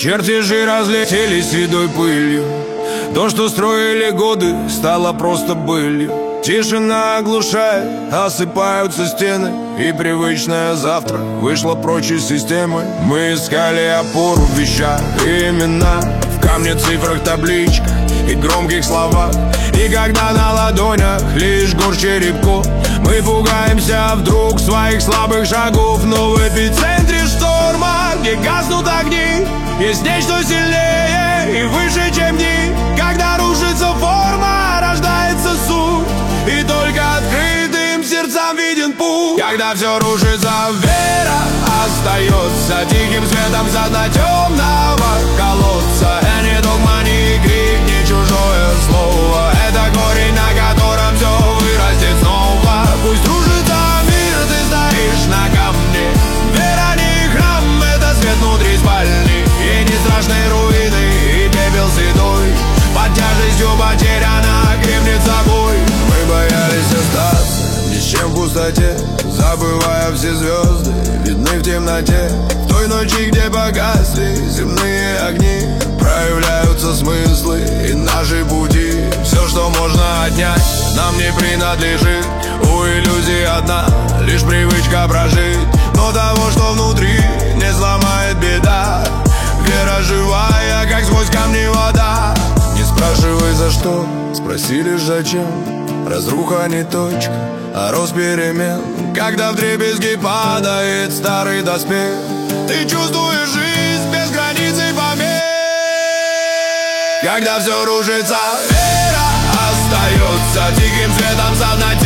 Чертежи разлетелись седой пылью. То, что строили годы, стало просто былью. Тишина оглушает, осыпаются стены, и привычное завтра вышло прочь из системы. Мы искали опору в вещах и имена, в камне, цифрах, табличках и громких словах. И когда на ладонях лишь горсть черепков, мы пугаемся вдруг своих слабых шагов. Но в эпицентре шторма, где гаснут огни, есть нечто сильнее и выше, чем дни. Когда рушится форма, рождается суть, и только открытым сердцам виден путь. Когда все рушится, вера остается тихим светом за дна темного колодца. Не догма, ни крик, ни чужое слово. Это корень, на котором все вырастет снова. Пусть рушится мир, ты стоишь на камне. Вера не храм, это свет внутри спальни. И не страшны руины, и пепел седой. Под тяжестью потерь она крепнет собой. Мы боялись остаться ни с чем в пустоте, забывая все звезды, видны в темноте. В той ночи, где погасли земные огни, проявляются смыслы и наши пути. Все, что можно отнять, нам не принадлежит. У иллюзий одна лишь привычка прожить. Но того, что внутри, не сломает беда. Вера живая, как сквозь камни вода. Не спрашивай за что, спроси лишь зачем. Разруха не точка, а рост перемен. Когда вдребезги падает старый доспех, ты чувствуешь жизнь без границ и помех. Когда все рушится, вера остается тихим светом за дна